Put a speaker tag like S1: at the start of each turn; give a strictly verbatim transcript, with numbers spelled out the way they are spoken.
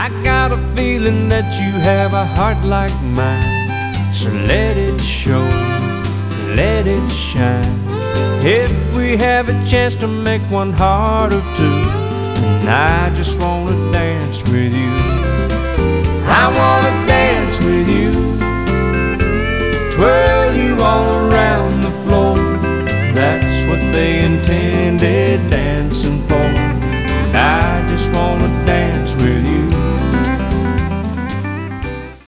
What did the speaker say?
S1: I got a feeling that you have a heart like mine, so let it show, let it shine. If we have a chance to make one heart of two, and I just wanna dance with you. I wanna dance with you, twirl you all around the floor. That's what they intended dancing